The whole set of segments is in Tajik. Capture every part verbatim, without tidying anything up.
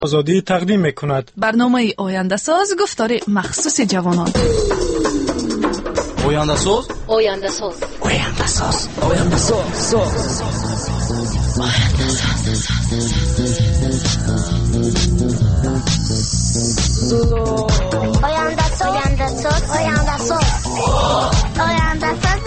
آزادی تقدیم میکند. برنامه آینده ساز گفتار مخصوص جوانان. آینده ساز آینده ساز آینده ساز آینده ساز آینده ساز آینده ساز آینده ساز آینده ساز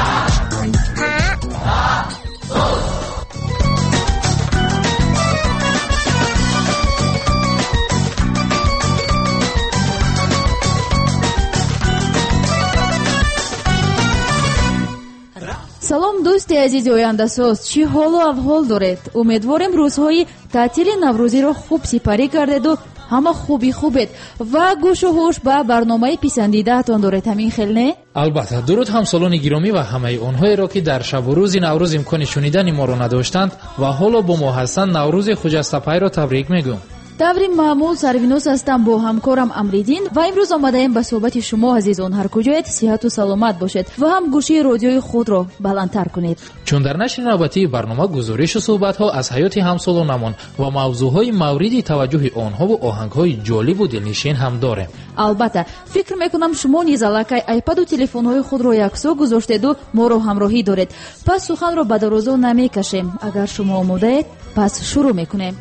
салом дӯсти азизи ояндасоз, чӣ ҳолу аҳвол доред? умедворем рӯзҳои таътили наврӯзиро хуб сипарӣ кардаду ҳама хуби хубед ва гӯшу ҳуш ба барномаи писандидаатон доред. ҳамин хел не? албатта. дуруд ҳамсолони гиромӣ ва ҳамаи онҳоеро ки дар шабу рӯзи наврӯз имкони шунидани моро надоштанд ва ҳоло бо мо ҳастанд наврӯзи хуҷастапайро табрик мегӯям. даври маъмул сарвинос ҳастам бо ҳамкорам Амриддин ва имрӯз омадаем ба суҳбати шумо азизон. ҳар куҷоед сиҳату саломат бошед ва ҳам гӯшии родиои худро баландтар кунед, чун дар нашри навбатии барнома гузоришу суҳбатҳо аз ҳаёти ҳамсолонамон ва мавзӯъҳои мавриди таваҷҷӯҳи онҳову оҳангҳои ҷолибу дилнишин ҳам дорем. албатта фикр мекунам шумо низ аллакай айпаду телефонҳои худро яксо гузоштеду моро ҳамроҳӣ доред. пас суханро ба дарозо намекашем. агар шумо омодаед, пас шурӯъ мекунем.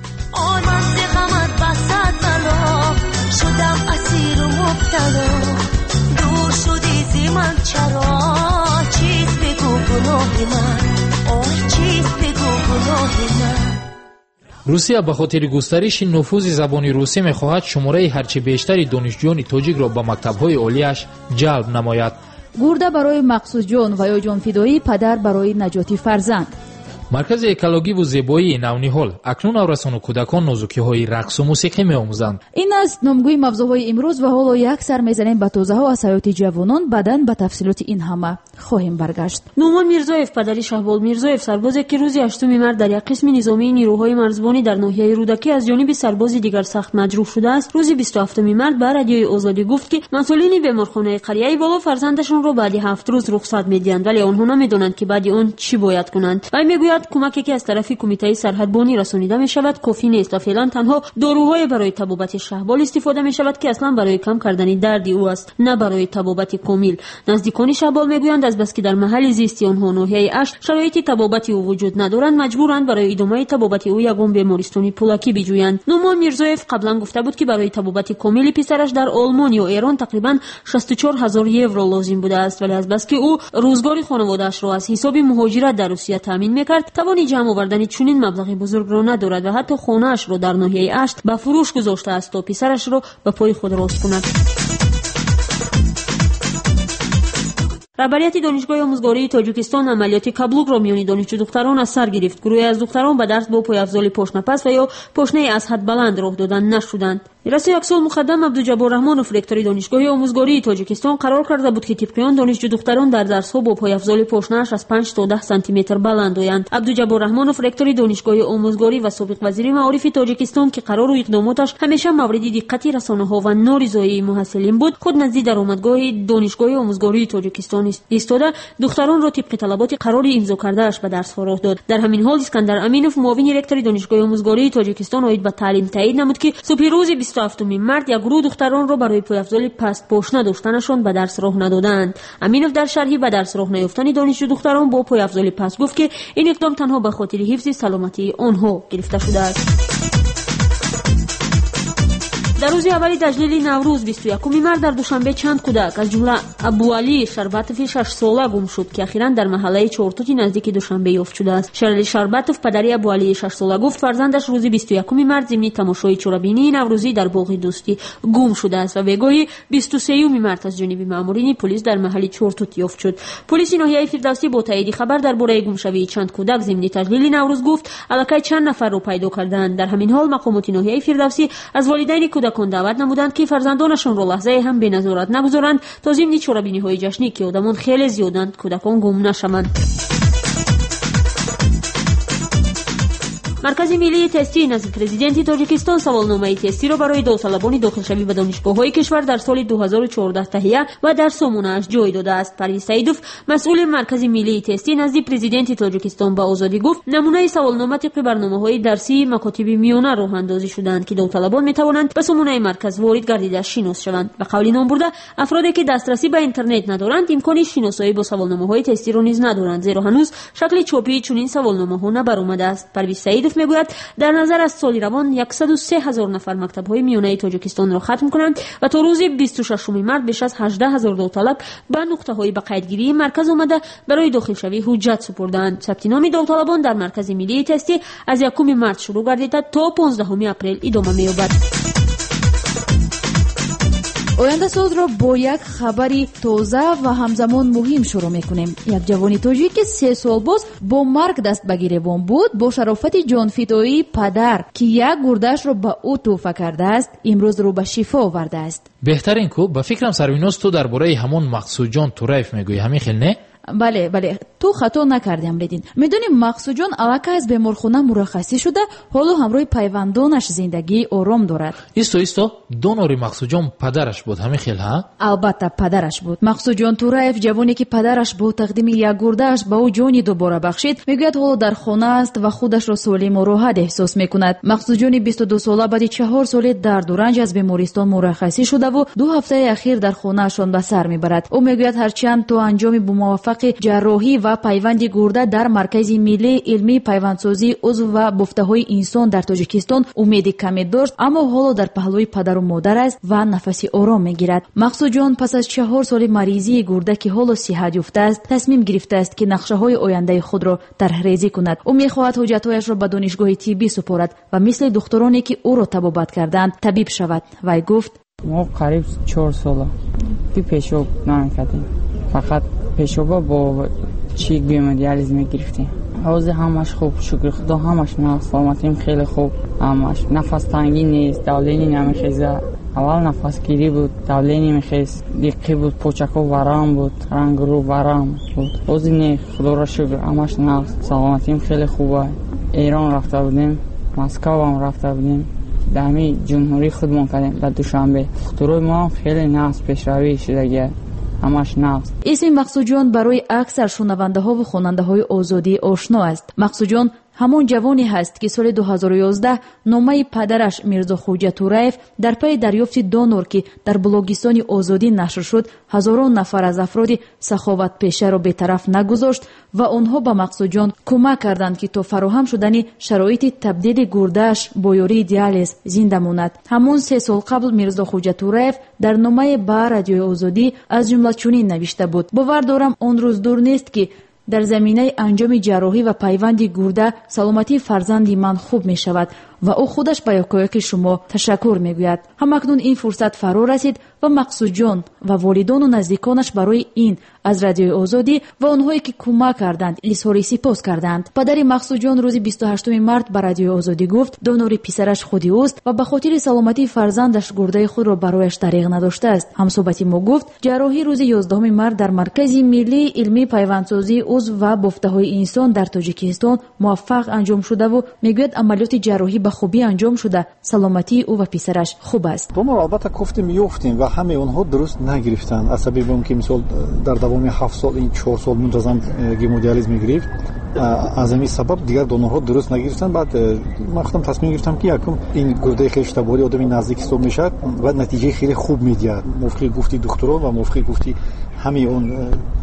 شدم اسیر و مبتلا دور شدی زی من چرا چیست بگو گناه من آی چیست بگو گناه من. روسیه به خاطر گسترش نفوذ زبان روسی می‌خواهد شماره هرچه بیشتری دانشجویان تاجیک را به مکتب‌های عالیش جلب نماید. گرده برای مقصود جان و یا جان فدایی، پدر برای نجات فرزند. مرکز اکولوژی و زیبایی ناونیحال اکنون نورسان و کودکان نازکی‌های رقص و موسیقی می‌آموزند. این است نامگوی موضوعهای امروز و حالا یک سر می‌زنیم به توضیح‌ها از حیات جوانان. بعداً به تفصیلات این همه خواهیم برگشت. نومان میرزایف پدری شهبال میرزایف سربازی که روز هشتم مارس در یک قسم نظامی نیروهای مرزبانی در ناحیه رودکی از جانب سربازی دیگر سخت مجروح شده است، روز بیست و هفتم مارس به رادیوی آزادی گفت که مسئولین بیمارخانه قریه بالا فرزندشان را بعد هفت روز رخصت می‌دهند، ولی آنها نمی‌دانند که بعد آن چی باید کنند. و میگوید کمکی که از طرف کمیته سرحدبانی رسانیده می شود کافی نیست و فعلا تنها داروهای برای طبابت شهبال استفاده می شود که اصلا برای کم کردن درد او است، نه برای طبابت کامل. نزدیکان شهبال میگویند از بس که در محل زیستی آنها ناحیه اشت شرایط طبابت او وجود ندارند، مجبورند برای ادامه طبابت او یگان بیمارستان پولکی بجویند. نومان میرزایف قبلا گفته بود که برای طبابت کامل پسرش در آلمان یا ایران تقریبا شصت و چهار هزار یورو لازم بوده است، ولی از بس که او روزگار خانواده‌اش را از حساب مهاجرت در روسیه تامین میکرد، توان جمع آوردن چنین مبلغ بزرگ را ندارد و حتی خانه‌اش را در ناحیه اشت به فروش گذاشته است تا پسرش را به پای خود راست کند. رهبریت دانشگاه آموزگاری تاجیکستان عملیات کابلوک را میان دانشجو دختران از سر گرفت. گروهی از دختران به درس با پایافزال پاشنه پس و یا پاشنه از حد بلند راه دادن نشدند. رئیس یک سال مقدم عبدالجبار رحمانوف رکتور دانشگاه آموزگاری تاجیکستان قرار کرده بود که طبق آن دانشجو دختران در درس‌ها با پایافزال پاشنه‌اش از پنج تا ده سانتی متر بلند آیند. عبدالجبار رحمانوف رکتور دانشگاه آموزگاری و سابق وزیر معارف تاجیکستان که قرار و اقداماتش همیشه مورد دقت رسانه‌ها و نارضایی محصلین بود، خود نزدیک درآمدگاه دانشگاه آموزگاری تاجیکستان ایستاده دختران را طبق طلبات قرار امضا کرده‌اش به درس‌ها راه داد. در همین حال اسکندر امینوف معاون رکتور دانشگاه آموزگاری تاجیکستان عاید به تعلیم تایید نمود که صبح روز بیست و هفتم مارس یک گروه دختران را برای پایافزال پست پاشنه داشتنشان به درس راه ندادند. امینوف در شرحی به درس راه نیافتن دانشجو دختران با پایافزال پست گفت که این اقدام تنها به خاطر حفظ سلامتی آنها گرفته شده است. در روز اولی تجلیل نوروز بیست و یکم مارس در دوشنبه چند کودک از جمله ابوعلی شربتوف شش ساله گم شد که اخیراً در محله چهارتوتی نزدیک دوشنبه یافت شده است. شرلی شربتوف پدری ابوعلی شش ساله گفت فرزندش روز بیست و یکم مارس ضمن تماشای چورابینی نوروزی در باغ دوستی گم شده است و بگاهی بیست و سوم مارس از جانب مامورین پلیس در محله چهارتوت یافت شد. پلیس ناحیه فردوسی با تایید خبر درباره گمشدگی چند کودک ضمن تجلیل نوروز گفت الکی چند نفر را پیدا کردند. در همین حال مقامات ناحیه فردوسی از والدین کودکان دعوت نمودند که فرزندانشان را لحظه هم به نظارت نگذارند تا ضمن چورابینی های جشنی که آدمان خیلی زیادند کودکان گم نشوند. مرکز ملی تستی نزد پرزیدنت تاجیکستان سوالنامه تستی را برای داوطلبان داخلشوی به دانشگاه‌های کشور در سال دو هزار و چهارده تهیه و در سامانه‌اش جای داده است. پرویز سعیدوف مسئول مرکز ملی تستی نزد پرزیدنت تاجیکستان به آزادی گفت نمونه سوالنامه طبق برنامه‌های درسی مکاتب میانه راه اندازی شدند که داوطلبان می‌توانند به سامانه مرکز وارد گردیده شناس شوند. به قول نامبرده افرادی که دسترسی به اینترنت ندارند امکان شناسایی با سوالنامه‌های تستی را نیز ندارند، زیرا هنوز شکل چاپی چنین سوالنامه‌ها نبرآمده است. پرویز سعیدوف میگوید در نظر از سال روان صد و سه هزار نفر مکتب‌های میانه تاجیکستان را ختم کنند و تا روز بیست و ششم مارس بیش از هجده هزار داوطلب به نقطه‌های به قیدگیری مرکز آمده برای داخلشوی حجت سپردند. ثبت نام داوطلبان در مرکز ملی تستی از یکم مارس شروع گردیده تا پانزدهم اپریل ادامه می‌یابد. آینده ساز را با یک خبری تازه و همزمان مهم شروع میکنیم. یک جوانی تاجیک که سه سال باز با مرگ دست به گریبان بود با شرافت جانفدایی پدر که یک گرده‌اش را به او تحفه کرده است امروز رو به شفا آورده است. بهترین کو به فکرم سرویناز تو درباره همون مقصود جان توریف میگویی، همین خیلی نه؟ بله بله تو خطا نکردی امریدین. میدونی مقصود جان الکه از بیمارخانه مرخصی شده، حالا همراه پیوندانش زندگی آرام دارد. ایستو ایستو دونوری مقصود جان پدرش بود، همین خیلی ها؟ البته پدرش بود. مقصود جان توریف جوانی که پدرش با تقدیم یک گرده‌اش به او جانی دوباره بخشید میگوید حالا در خانه است و خودش را سالم و راحت احساس میکند. مقصود جان بیست و دو ساله بعد چهار سال درد و رنج از بیمارستان مرخصی شده و دو هفته اخیر در خانه‌شان به سر میبرد. او میگوید هرچند تو انجام موفق جراحی و پیوند گرده در مرکز ملی علمی پیوندسازی عضو و بفته‌های انسان در تاجیکستان امید کمی داشت، اما حالا در پهلوی پدر و مادر است و نفسی آرام میگیرد. مقصود جان پس از چهار سال مریضی گرده که حالا صحت یافته است تصمیم گرفته است که نقشه‌های آینده خود را طرح‌ریزی کند. او می‌خواهد حجت‌هایش را به دانشگاه طبی سپارد و مثل دکترانی که او را طبابت کردند طبیب شود. وی گفت ما قریب چهار سال بی پیشاب نمی‌کردیم، فقط پیشابا با چیک بیمه دیالیز میگرفتیم. حوض همش خوب، شکر خدا همش نه سلامتیم خیلی خوب، همش نفس تنگی نیست، دولینی نمیخیزه. اول نفس گیری بود، دولینی میخیز، دیقی بود، پوچکو ورم بود، رنگ رو ورم بود. حوض نه خدا را شکر همش نه سلامتیم خیلی خوبه. ایران رفته بودیم، مسکو هم رفته بودیم، دمی جمهوری خودمون کردیم در دوشنبه. دکترای ما خیلی ناس پیشروی شده همش نقص. اسم مقصود جان برای اکثر شنونده ها و خواننده های آزادی آشنا است. مقصود جان همون جوانی هست که سال دو هزار و یازده نامه پدرش میرزا خوجه توریف در پی دریافت دونور که در بلوچستان آزادی نشر شد هزاران نفر از افراد سخاوت پیشه را بی‌طرف نگذاشت و آنها به مقصود جان کمک کردند که تا فراهم شدن شرایط تبدیل گرده‌اش با یاری دیالیز زنده ماند. همون سه سال قبل میرزا خوجه توریف در نامه به رادیوی آزادی از جمله چنین نوشته بود: باور دارم آن روز دور نیست که در زمینه انجام جراحی و پیوند گرده سلامتی فرزندی من خوب می شود و او خودش به یکایک شما تشکر می گوید. همکنون این فرصت فرا رسید و مقصود جان و والدان و نزدیکانش برای این از رادیوی آزادی و آنهایی که کمک کردند اظهار سپاس کردند. پدر مقصود جان روز بیست و هشتم مارس به رادیوی آزادی گفت دونور پسرش خودی است و به خاطر سلامتی فرزندش گرده خود را برایش دریغ نداشته است. همصحبت ما گفت جراحی روز یازدهم مارس در مرکز ملی علمی پیوندسازی عضو و بفته‌های انسان در تاجیکستان موفق انجام شده و میگوید عملیات جراحی به خوبی انجام شده. سلامتی او و پسرش خوب است. ما البته گفتیم میافتیم و همه اونها درست نگرفتن. عصبی بودم که مثلا در دوام هفت سال این چهار سال منتظم گیمودیالیز میگرفت. از همین سبب دیگر دونورها درست نگرفتن. بعد من خودم تصمیم گرفتم که یکم این گرده خشتباری آدمی نزدیک حساب میشد و نتیجه خیلی خوب میداد. موافق گفتی دکترا و موافق گفتی همه اون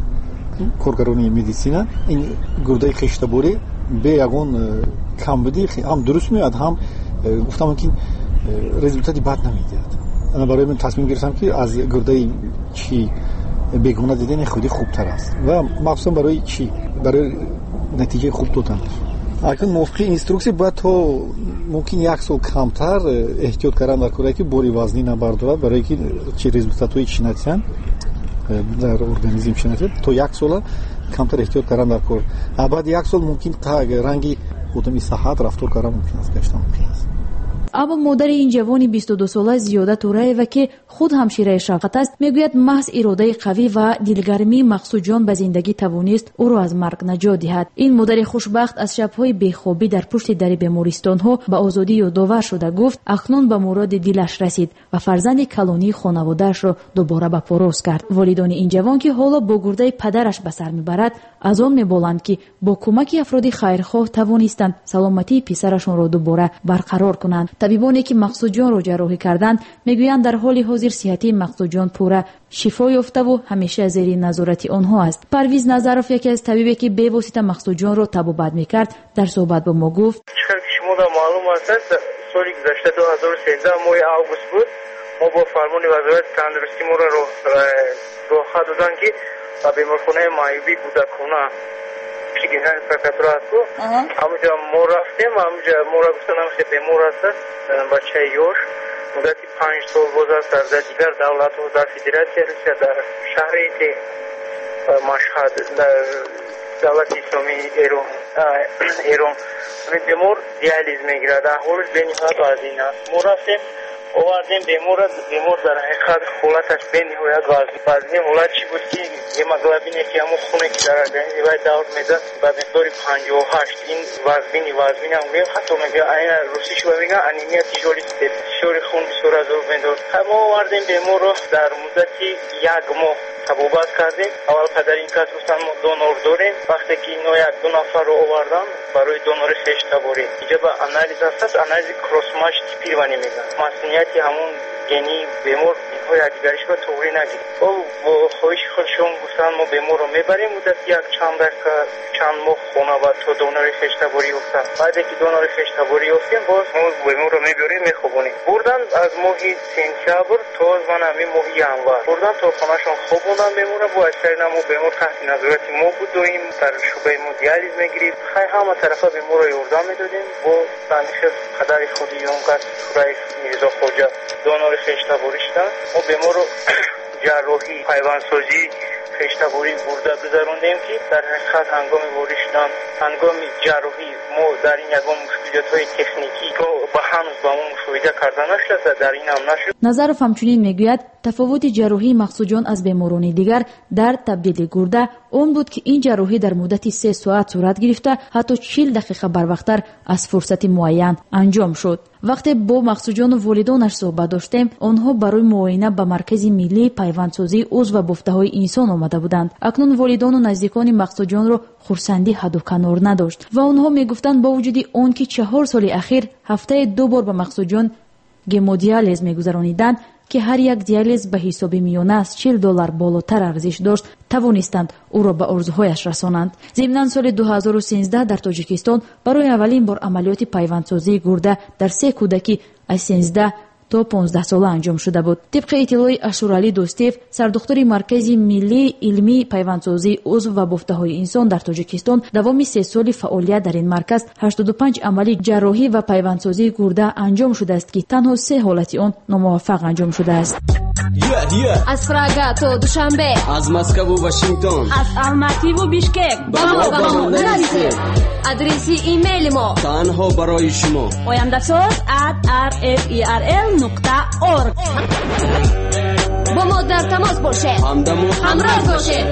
کارگرانی مدیسینا این گرده خشتباری به یگان کم بدی هم درست میاد هم گفتم که رزولتاتی بد نمیداد. انا برای من تصمیم گرفتم که از گرده چی بیگانه دیدن خودی خوبتر است و مخصوصا برای چی برای نتیجه خوب دادن. اگر موافق اینستروکسی باید تو ممکن یک سال کمتر احتیاط کردن در کاری که باری وزنی نبردارد برای که چی رزولتاتوی چی نتیجه در ارگانیسم چی نتیجه تو یک سال کمتر احتیاط کردن در کار. بعد یک سال ممکن تا رنگی خودمی صحت رفتار کردن ممکن است گشتن ممکن است. аммо модари ин ҷавони бисту ду сола Зиёда Тураева ки худ ҳамшираи шафқат аст мегӯяд маҳз иродаи қавӣ ва дилгармии Мақсудҷон ба зиндагӣ тавонист ӯро аз марг наҷот диҳад. ин модари хушбахт аз шабҳои бехобӣ дар пушти дари бемористонҳо ба озодӣ ёдовар шуда гуфт акнун ба муроди дилаш расид ва фарзанди калонии хонаводаашро дубора ба пороз кард. волидони ин ҷавон ки ҳоло бо гурдаи падараш ба сар мебарад аз он меболанд ки бо кӯмаки афроди хайрхоҳ тавонистанд саломатии писарашонро дубора барқарор кунанд. табибоне ки Мақсудҷонро ҷарроҳӣ карданд мегӯянд дар ҳоли ҳозир сиҳатии Мақсудҷон пурра шифо ёфтаву ҳамеша зери назорати онҳо аст. Парвиз Назаров яке аз табибе ки бевосита Мақсудҷонро табобат мекард дар суҳбат ба мо гуфт: шуморо маълум аст соли гузашта ду ҳазору сенздаҳ моҳи август буд мо бо фармони вазорати тандурустӣ моро роҳа доданд ки ба беморхонаи маъюбӣ кӯдакона генерали прокуратура асту ҳамуҷа мо рафтем ҳамуҷа мора гуфтанам ки бемор аст бачаи ёш муддати панҷ сол боз аст дар дигар давлатҳо дар федератсияи Русия дар шаҳри Машҳад дар давлати исломии Эрон Эрон бемор диализ мегирад аҳволиш бениҳоят вазин аст. мо рафтем овардем бемора бемор дар ҳақиқат ҳолаташ бениҳоят вазин ҳолат чи буд ки гемоглобине ки ҳамон хуне ки дар организми вай давр медад ба миқдори панҷоҳу ҳашт ин вазбини вазбинам меё ҳатто мега айна русиш ба мега анемия тишори тишори хун бисёр азоб медод. мо овардем беморро дар муддати як моҳ табобат кардем. аввал падари ин кас гуфтан мо донор дорем. вақте ки ино як ду нафарро овардан барои донори хештаборӣ инҷа ба анализ ҳастад анализи кроссмач типирование мегӯянд маснунияти ҳамон гени бемор инҳо якдигаришро тоғри нагирад. бо хоҳиши худшон гуфтанд мо беморро мебарем муддати як чанд даqiqa чанд моҳ хона ва то донори хештаборӣ ёфтад. баъде ки донори хештаборӣ ёфтем боз мо беморро мебарем мехобонем. бурдан аз моҳи сентябр то ман ҳамин моҳи январ бурдан то хонашон хобондан бемора бо аксари намо бемор таҳти назорати мо буд доим дар шӯъбаи мо диализ мегирифт. хай ҳама тарафа беморро ёрдам медодем бо даниши қадари худи ёнкас Тураев Мирзохоҷа донори хештаборӣ шуданд. мо беморро ҷарроҳӣ пайвандсозӣ хештаборӣ бурда гузарондем ки дар ҳақиқат ҳангоми ворид шудан ҳангоми ҷарроҳӣ мо дар ин ягон мушкилиятҳои техникӣ ки ба ҳанӯз ба мо мушоҳида карда нашуда дар ин ҳам нашуд. Назаров ҳамчунин мегӯяд тафовути ҷарроҳии Мақсудҷон аз беморони дигар дар табдили гурда он буд ки ин ҷарроҳӣ дар муддати се соат сурат гирифта ҳатто чил дақиқа барвақттар аз фурсати муайян анҷом шуд. вақте бо Мақсудҷону волидонаш суҳбат доштем онҳо барои муоина ба маркази миллии пайвандсозии узв ва бофтаҳои инсон омада буданд. акнун волидону наздикони Мақсудҷонро хурсандӣ ҳадду канор надошт ва онҳо мегуфтанд бо вуҷуди он ки чаҳор соли ахир ҳафтае ду бор ба Мақсудҷон гемодиализ мегузарониданд ки ҳар як диализ ба ҳисоби миёна аз чил доллар болотар арзиш дошт тавонистанд ӯро ба орзуҳояш расонанд. зимнан соли ду ҳазору сенздаҳ дар Тоҷикистон барои аввалин бор амалиёти пайвандсозии гурда дар се кӯдаки аз сенздаҳ то понздаҳ сола анҷом шуда буд. тибқи иттилои Ашуралӣ Достиев сардухтури маркази миллии илмии пайвандсозии узв ва бофтаҳои инсон дар Тоҷикистон давоми се соли фаъолият дар ин марказ ҳаштоду панҷ амалӣ ҷарроҳӣ ва пайвандсозии гурда анҷом шудааст ки танҳо се ҳолати он номуваффақ анҷом шудааст. Yeah, yeah. Аз Прага то Душанбе, аз Москву Вашингтон, аз Алмативу Бишкек. Бамо бамо нависед. Адреси имейли мо танҳо барои шумо ояндасоз at r f e r l нуқта org. бо мо дар тамос бошед, ҳамроҳ бошед.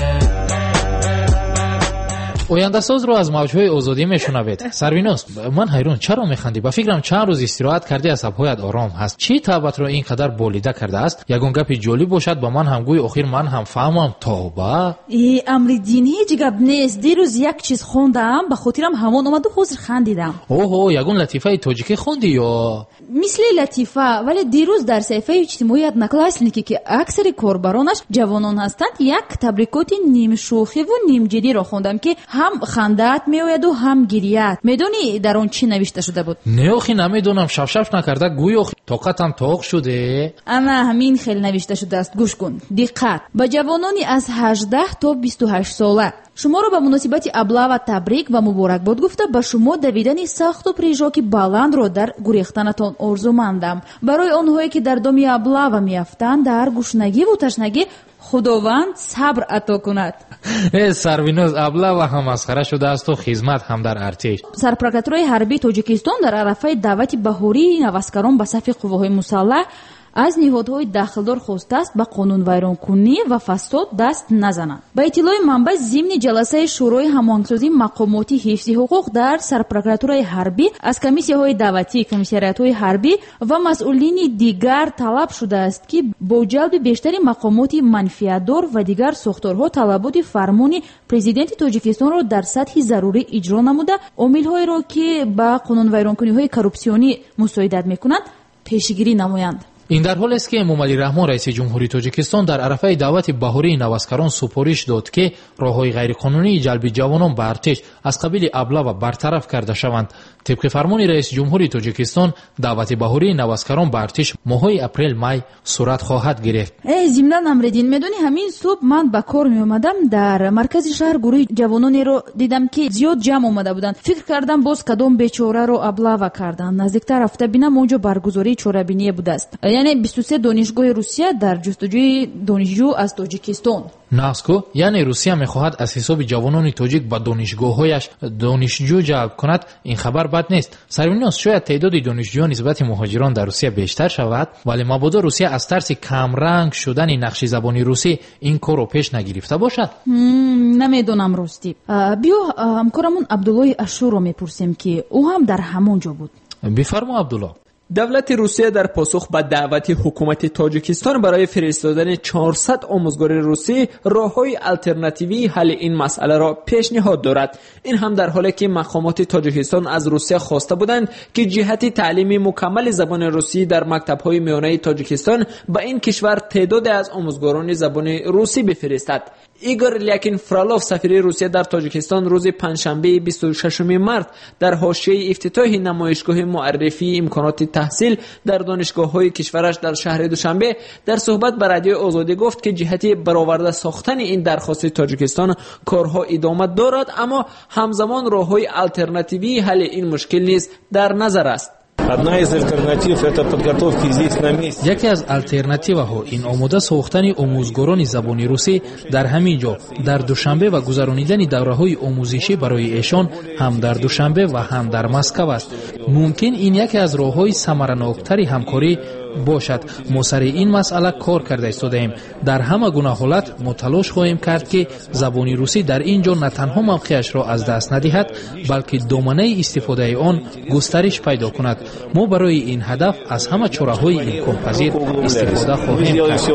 ояндасозро аз мавҷҳои озодӣ мешунавед. сарвинос, ман ҳайрон чаро механдӣ? ба фикрам чанд рӯз истироҳат кардӣ асабҳоят ором ҳаст. чӣ тавбатро ин қадар болида кардааст? ягон гапи ҷолиб бошад ба ман ҳам гӯй охир ман ҳам фаҳмам. тоба и амри динӣ ҳеҷ гап нест. дирӯз як чиз хондаам ба хотирам ҳамон омаду ҳозир хандидам. оҳо ягон латифаи тоҷикӣ хондӣ ё мисли латифа? вале дирӯз дар саҳифаи иҷтимоӣ одноклассники ки аксари корбаронаш ҷавонон ҳастанд як табрикоти нимшӯхиву нимҷиддиро хондам ки ҳам хандаат меояду ҳам гирияат. медонӣ дар он чӣ навишта шуда буд? не охи намедонам. шавшавш накарда гӯй охи тоқатам тоқ шуде. ана ҳамин хел навишта шудааст. гӯш кун, диққат. ба ҷавонони аз ҳаждаҳ то бисту ҳашт сола шуморо ба муносибати аблава табрик ва муборакбод гуфта ба шумо давидани сахту прижоки баландро дар гурехтанатон орзумандам. барои онҳое ки дар доми аблава меафтанд дар гушнагиву ташнагӣ خداوند صبر عطا کند. سروینوز ابله و هم مسخره شده است و خدمت هم در ارتش. سرپرکراتورای حربی توجیکستان در عرفه دعوت بهوری نواسکарон ба сафи қувваҳои мусаллаҳ аз ниҳодҳои дахлдор хостааст ба қонунвайронкунӣ ва фасод даст назананд. ба иттилои манбаъ зимни ҷаласаи шӯрои ҳамоҳангсозии мақомоти ҳифзи ҳуқуқ дар сарпрокуратураи ҳарбӣ аз комиссияҳои давлатӣ, комиссариятҳои ҳарбӣ ва масъулини дигар талаб шудааст ки бо ҷалби бештари мақомоти манфиатдор ва дигар сохторҳо талаботи фармони президенти тоҷикистонро дар сатҳи зарурӣ иҷро намуда, омилҳоеро ки ба қонунвайронкуниҳои коррупсионӣ мусоидат мекунанд пешгирӣ намоянд. ин дар ҳолест ки эмомалӣ раҳмон раиси ҷумҳурии тоҷикистон дар арафаи даъвати баҳории наваскарон супориш дод ки роҳҳои ғайриқонунии ҷалби ҷавонон ба артеш аз қабили абла ва бартараф карда шаванд. тибқи фармони раиси ҷумҳурии тоҷикистон даъвати баҳории наваскарон ба артеш моҳҳои апрел-май сурат хоҳад гирифт. э зимдан амредин медони ҳамин субҳ ман ба кор меомадам, дар маркази шаҳр гурӯҳи ҷавононеро дидам ки зиёд ҷамъ омада буданд. фикр кардам боз кадом бечораро аблава карданд. наздиктар рафта бинам онҷо баргузории чорабиние будааст, яъне бисту се донишгоҳи русия дар ҷустуҷӯи донишҷӯ аз тоҷикистон. наско яъне русия мехоҳад аз ҳисоби ҷавонони тоҷик ба донишгоҳҳояш донишҷӯ ҷалб кунад. ин хабар бад нест. сарвинос шояд теъдоди донишҷӯён нисбати муҳоҷирон дар русия бештар шавад, вале мабодо русия аз тарси камранг шудани нақши забони русӣ ин корро пеш нагирифта бошад. намедонам ростӣ. биё ҳамкорамон абдуллои ашурро мепурсем ки ӯ ҳам дар ҳамон ҷо буд. бифармо абдулло. давлати русия дар посух ба даъвати ҳукумати тоҷикистон барои фиристодани чорсад омӯзгори русӣ роҳҳои алтернативии ҳалли ин масъаларо пешниҳод дорад. ин ҳам дар ҳоле ки мақомоти тоҷикистон аз русия хоста буданд ки ҷиҳати таълими мукаммали забони русӣ дар мактабҳои миёнаи тоҷикистон ба ин кишвар теъдоде аз омӯзгорони забони русӣ бифиристад. игор лякин фролов, сафири русия дар тоҷикистон, рӯзи панҷшанбеи бисту шашуми март дар ҳошияи ифтитоҳи намоишгоҳи муаррифии имконоти таҳсил дар донишгоҳҳои кишвараш дар шаҳри душанбе дар суҳбат ба радиои озодӣ гуфт ки ҷиҳати бароварда сохтани ин дархости тоҷикистон корҳо идома дорад, аммо ҳамзамон роҳҳои алтернативии ҳалли ин мушкил низ дар назар аст. Одна из альтернатив – это подготовки здесь на месте. Яке аз алтернативаҳо ин омода сохтани омӯзгорони забони русӣ дар ҳамин ҷо дар душанбе ва гузаронидани давраҳои омӯзишӣ барои эшон ҳам дар душанбе ва ҳам дар Москав аст. мумкин ин яке аз роҳҳои самараноктари ҳамкорӣ бошад. мо сари ин масъала кор карда истодаем. дар ҳама гуна ҳолат мо талош хоҳем кард ки забони русӣ дар ин ҷо на танҳо мавқеашро аз даст надиҳад, балки доманаи истифодаи он густариш пайдо кунад. мо барои ин ҳадаф аз ҳама чораҳои имконпазир истифода хоҳем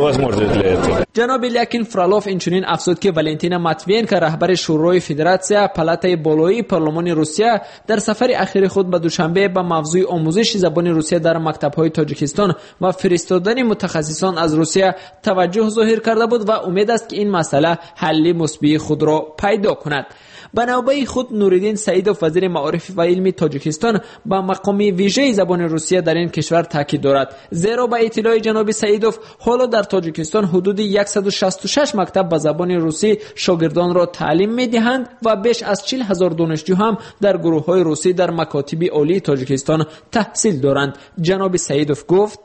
кард. ҷаноби лякин фролов инчунин афзуд ки Валентина Матвиенко, раҳбари шӯрои федератсия палатаи болоии парлумони Русия, дар сафари ахири худ ба Душанбе ба мавзӯи омӯзиши забони русия дар мактабҳои Тоҷикистон ва фиристодани мутахассисон аз Русия таваҷҷӯҳ зоҳир карда буд ва умед аст ки ин масъала ҳалли мусбии худро пайдо кунад. ба навбаи худ Нуриддин Саидов, вазири маориф ва илми Тоҷикистон, ба мақоми вижаи забони русия дар ин кишвар таъкид дорад. зеро ба иттилои ҷаноби Саидов, ҳоло дар Тоҷикистон ҳудуди яксаду шасту шаш мактаб ба забони русӣ шогирдонро таълим медиҳанд ва беш аз чил ҳазор донишҷӯ ҳам дар гурӯҳҳои русӣ дар макотиби олии Тоҷикистон таҳсил доранд. ҷаноби Саидов гуфт: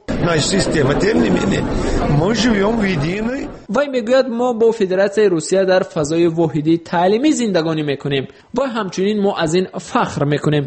вай мегӯяд мо бо Федератсияи Русия дар фазои воҳидӣ таълимӣ зиндагонӣ мекунем ва ҳамчунин мо аз ин фахр мекунем.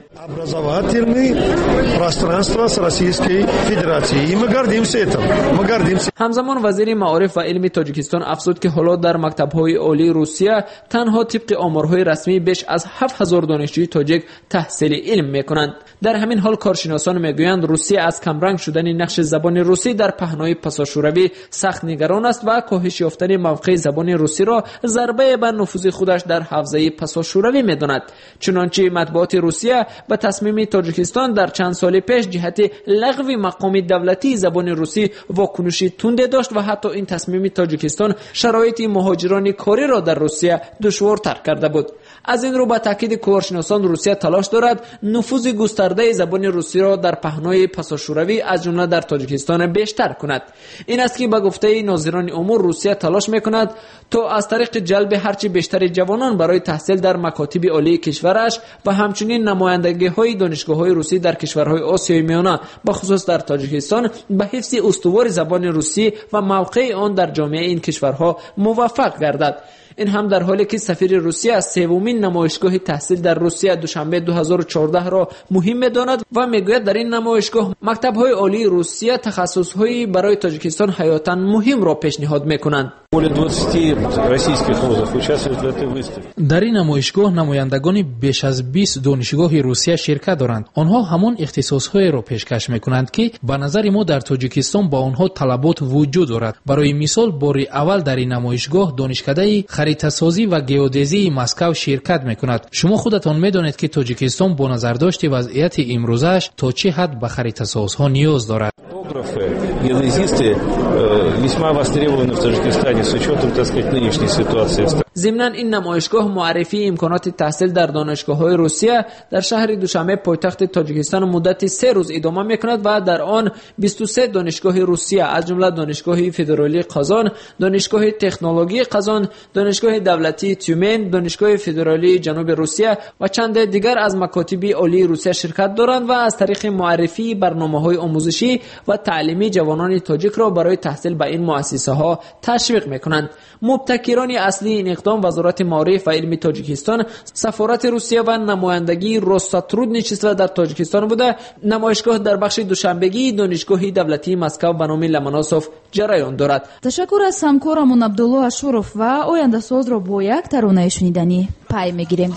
ҳамзамон вазири маориф ва илми Тоҷикистон афзуд ки ҳоло дар мактабҳои олии Русия танҳо тибқи оморҳои расмӣ беш аз ҳафт ҳазор донишҷӯи тоҷик таҳсили илм мекунанд. дар ҳамин ҳол коршиносон мегӯянд Русия аз камранг шудани нақши забони русӣ дар паҳнои пасошӯравӣ сахт нигарон аст ва коҳиш ёфтани мавқеи забони русиро зарбае ба нуфузи худаш дар ҳавзаи пасошӯравӣ медонад. чунончи матбуоти Русия ба тасмими Тоҷикистон дар чанд соли пеш ҷиҳати лағви мақоми давлатии забони русӣ вокунуши тунде дошт ва ҳатто ин тасмими Тоҷикистон шароити муҳоҷирони кориро дар Русия душвортар карда буд. از این رو با تاکید کارشناسان روسیه تلاش دارد نفوذ گسترده زبان روسی را در پهنای پساشوروی از جمله در تاجیکستان بیشتر کند. این است که با گفته ناظران امور روسیه تلاش میکند تا از طریق جلب هرچی بیشتر جوانان برای تحصیل در مکاتب عالی کشورش و همچنین نمایندگی های دانشگاه های روسی در کشورهای آسیای میانه به خصوص در تاجیکستان به حفظ استوار زبان روسی و موقع آن در جامعه این کشورها موفق گردد. این هم در حالی که سفیر روسیه از سومین نمایشگاه تحصیل در روسیه دوشنبه دو هزار و چهارده را مهم می‌داند و میگوید در این نمایشگاه مکتب‌های عالی روسیه تخصص‌هایی برای تاجیکستان حیاتاً مهم را پیشنهاد می‌کنند. در این نمایشگاه نمایندگان بیش از بیست دانشگاه روسیه شرکت دارند. آنها همان اختصاص‌های را پیشکش می‌کنند که به نظر ما در تاجیکستان با آنها طلبات وجود دارد. برای مثال بار اول در این نمایشگاه دانشکده خریطه‌سازی و گئودزی مسکو شرکت می‌کند. شما خودتان می‌دانید که تاجیکستان با نظرداشت وضعیت امروزش تا چه حد به خریطه‌سازها نیاز دارد. ضمناً این نمایشگاه معرفی امکانات تحصیل در دانشگاه‌های روسیه در شهر دوشنبه پایتخت تاجیکستان مدت سه روز ادامه می‌کند و در آن بیست و سه دانشگاه روسیه از جمله دانشگاه فدرالی قازان، دانشگاه تکنولوژی قازان، دانشگاه دولتی تیومن، دانشگاه فدرالی جنوب روسیه و چند دیگر از مکاتب عالی روسیه شرکت دارند و از طریق معرفی برنامه‌های آموزشی و تعلیمی جوانان تاجیک را برای تحصیل به این مؤسسه‌ها تشویق می‌کنند. مبتکران اصلی این اقدام وزارت معارف و علم تاجیکستان، سفارت روسیه و نمایندگی روستاترود نشسته در تاجیکستان بوده. نمایشگاه در بخش دوشنبگی دانشگاه دولتی مسکو به نام لمناسوف جریان دارد. تشکر از همکارمون عبدالله اشورов و آینده ساز را با یک ترانه شنیدنی پای میگیریم.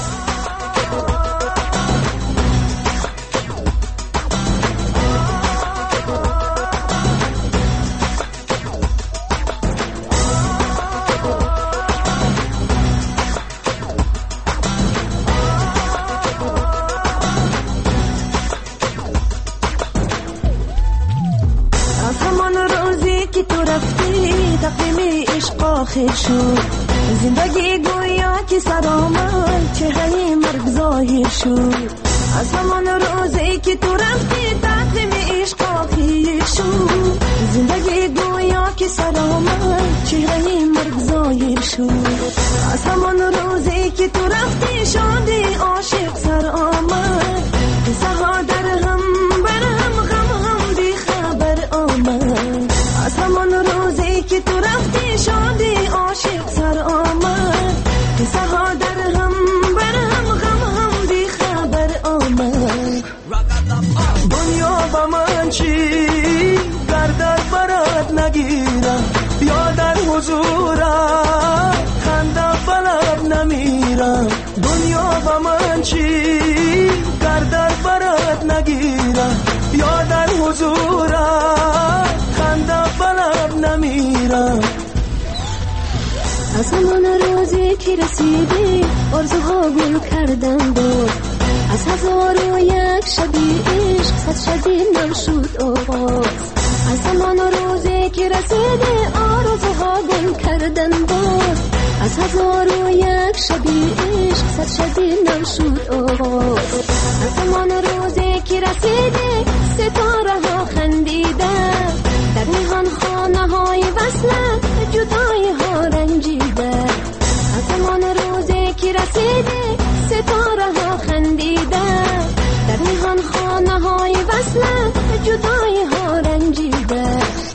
آخر شد زندگی گویا که سرآمد چهره مرگ ظاهر شد از همان روزی که تو رفتی تقویم عشق آخر شد زندگی گویا که سرآمد چهره مرگ ظاهر شد از همان روزی که تو رفتی شادی عاشق سر آمد قصه ها در هم بر هم غم هم بی خبر آمد از همان روزی که تو رفتی شادی عاشق سر آمد قصه ها در هم بر هم غم هم بی خبر آمد دنیا با من چی گردر برات نگیرم یا در حضورم خنده فلب نمیرم دنیا با من چی گردر برات نگیرم یا در حضورم خنده فلب نمیرم از همان روزی که رسیدی آرزوها گل کردن بود از هزار و یک شبی عشق صد شبی نم شد آغاز از همان روزی که رسیدی آرزوها گل کردن بود از هزار و یک شبی عشق صد شبی نم شد آغاز از همان روزی که رسیدی ستاره ها خندیدن در میهان خانه های وصلت جدایی ها رنجیده از همان روزی که رسیدی ستاره ها خندیده در میهان خانه های وصلت جدایی ها رنجیده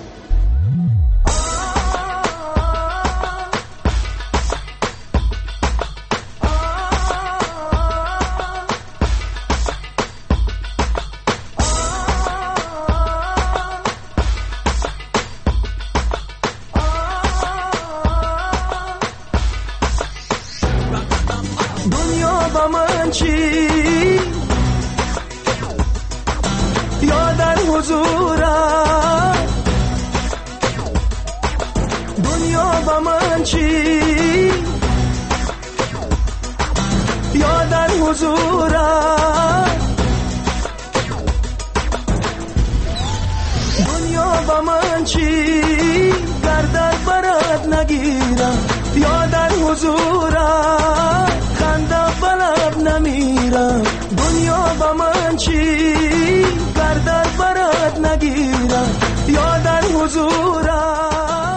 یا در حضورم دنیا با من چی یا در حضورم دنیا با من چی گردر برات نگیرم یا در حضورم نمیرم دنیا با من چی گردر برات نگیرم یا در حضورم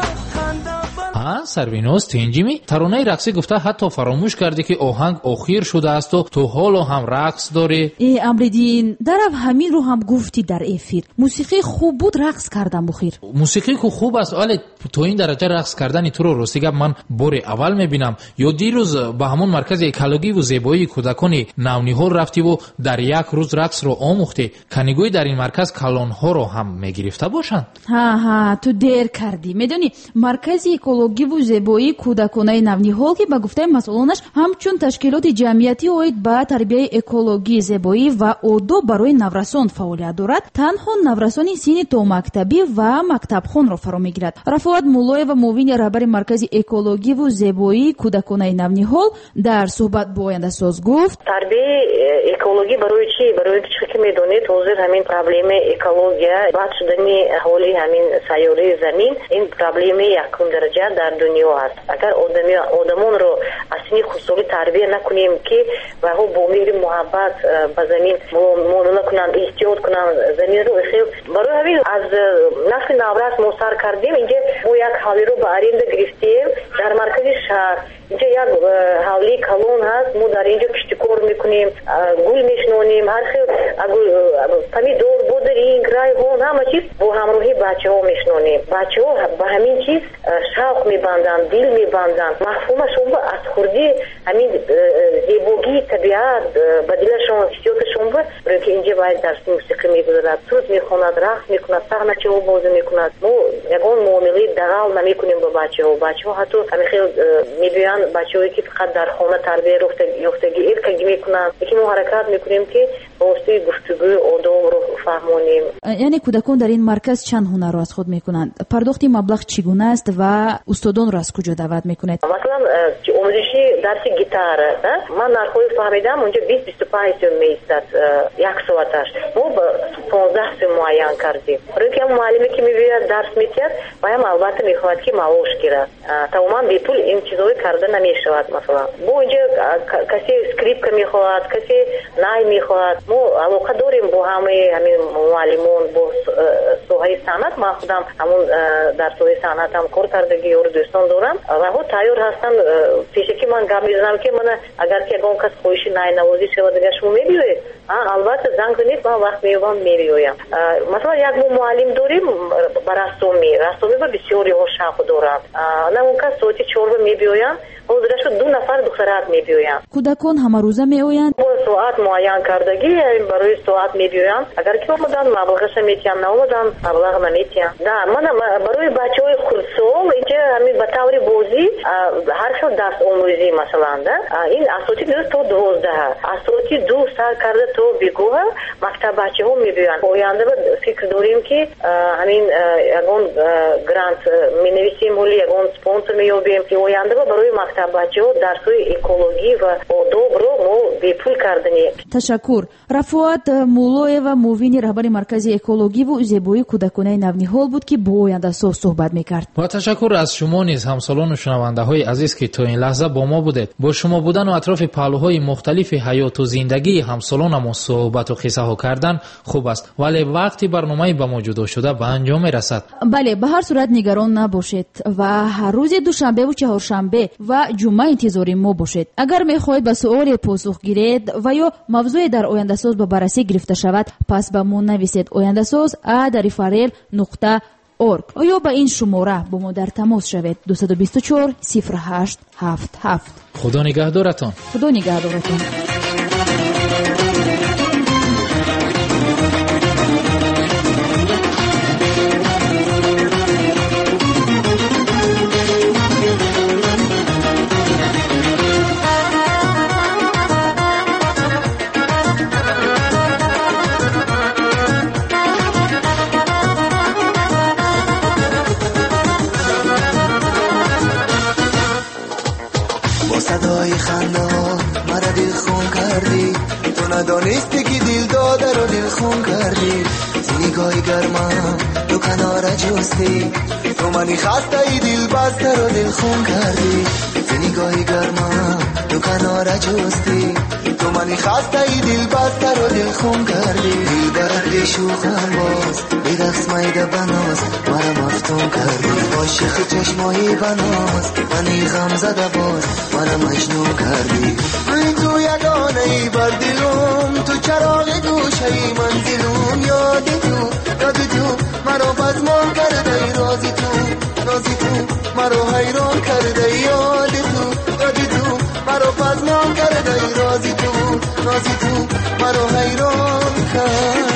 سروینوس تنجیمی ترانه رقصی گفته حتی فراموش کرده که آهنگ آخر شده است و تو حالا هم رقص داری. ای امریدین درف همین رو هم گفتی در افیر. موسیقی خوب بود رقص کردم بخیر. موسیقی که خوب است ولی تو این درجه رقص کردن تو رو راستی من بار اول میبینم. یا دیروز به همون مرکز اکولوژی و زیبایی کودکان نونیحال رفتی و در یک روز رقص رو آموختی. کنیگوی در این مرکز کلانها رو هم میگرفته باشند. ها ها تو دیر کردی. میدونی مرکز اکولوژی و زیبایی کودکان نونیحال که با گفته مسئولانش همچون تشکیلات جمعیتی اوید با تربیت اکولوژی زیبایی و آداب برای نورسان فعالیت دارد. تنها نورسان سین تو مکتبی و مکتبخوان را فرا میگیرد. رفعت مولای و معاون رهبر مرکز اکولوژی و زیبایی کودکان نونیحال در صحبت با آینده ساز گفت تربیت اکولوژی برای چی؟ برای چی که میدونید حاضر همین پرابلم اکولوژی بد شدنی اهالی همین سیاره زمین این پرابلم یکم درجه در دنیا هست. اگر آدمی آدمان رو اصلی خصوصی تربیت نکنیم که و هو با مهر محبت به زمین معامله کنن احتیاط کنن زمین رو خیلی برای همین از نسل نورس ما سر کردیم. اینجا ما یک حالی رو به آرنده گرفتیم در مرکز شهر. اینجا یک حالی کلون هست. ما در اینجا کشتکار میکنیم گل میشنونیم هر خیلی پمیدور بودرینگ رایحان همه چیز با همراهی بچه ها میشنونیم. بچه ها به همین چیز شوق میبندن دل میبندن مفهومشون با از خوردی همین زیبایی طبیعت به دلشون حسیاتشون با برای که اینجا باید درس موسیقی میگذارد سوز میخوند رقص میکند صحنه چه ها بازی میکند. ما یکان معامله دغل نمیکنیم با بچه ها. بچه ها حتی همین خیلی میبینن بچه هایی که فقط در خانه تربیت یافتگی ارکگی میکنن یکی ما حرکت میکنیم که با واسطه گفتگو آداب رو فهمونیم. یعنی کودکان در این مرکز چند هنر رو از خود میکنند؟ پرداختی مبلغ چگونه است و استادان رو از کجا دعوت میکنید؟ مثلا آموزشی درس گیتار من نرخوی فهمیدم اونجا بیست بیست و پنج سوم میستد یک ساعتش. ما با پانزده سوم معین کردیم. برای که هم معلمی که میبید درس میتید و هم البته میخواهد که معاش گیرد. تماما بی پول این چیزهای کرده نمیشود. مثلا با اینجا کسی اسکریپت میخواهد کسی نای میخواهد. ما علاقه داریم با همه همین معلمان با سوهای صنعت. من خودم همون در سوهای صنعت هم کار کردگی اور دوستان دارم و ها تیار هستم. پیش که من گام میزنم که من اگر که اون کس خویشی نای نوازی شود دیگه شما میبینید البته زنگ زنید من وقت میوام میبینم. مثلا یک مو معلم داریم برای رسومی رسومی با بسیاری ها شاق دارم. نه اون کس صوتی چهار میبینم حضورش دو نفر دخترات میبینم. کودکان همه روزه میآیند؟ با ساعت معین کردگی برای ساعت میبینم. اگر که اومدن مبلغش میتیم نه اومدن مبلغ نمیتیم. نه من برای بچهای خردسال اینجا همین به طور بازی هر شب درس آموزی مثلا این اساسی درست تو دوازده اساسی دو سال کرده تو بگوه مکتب بچه ها میبینن. آینده فکر داریم که همین یکون گرانت می نویسیم ولی یکون سپانسر میابیم که آینده برای مکتب بچه ها درسای اکولوژی و آداب رو ما بیپول کردنی. تشکر. رفعت مولای و معاون رهبر مرکز اکولوژی و زیبایی کودکان نونیحال بود که با آینده ساز صحبت میکرد. با تشکر از شما نیز همسالان و شنونده های عزیز که تا این لحظه با ما بودید. با شما بودن و اطراف پهلوهای مختلف حیات و زندگی همسالانمون صحبت و قصه ها کردن خوب است ولی وقتی برنامه با ما جدا شده به انجام میرسد. بله به هر صورت نگران نباشید و هر روز دوشنبه و چهارشنبه و جمعه انتظار ما باشید. اگر میخواهید به سوال پاسخ گیرید و یا موضوع در آینده ساز به بررسی گرفته شود پس به ما نویسید آینده ساز ات دریفرل نقطه اورگ یا به این شماره با ما در تماس شوید دو دو چهار صفر هشت هفت هفت. خدا نگهدارتان. خدا نگهدارتان. صدای خنده ها مرا دل خون کردی تو ندانستی که دل داده رو دل خون کردی نگاهی گرمم تو کنار جستی تو منی خسته ای دل بسته رو دل خون کردی نگاهی گرما تو کنار جستی تو منی خسته ای دل بسته رو دل خون کردی دل برد شوخم باز به دست مایده بناز مرا مفتون کردی عاشق چشمایی بناز منی غم زده باز مرا مجنون کردی ای تو یگانه ای بر دلم تو چراغ گوشه ای منزلم یاد تو یاد تو مرا بزمان کرده ای رازی تو رازی تو مرا حیران کرده یاد تو یاد تو مرا بزمان کرده ای رازی تو رازی تو مرا حیران کرده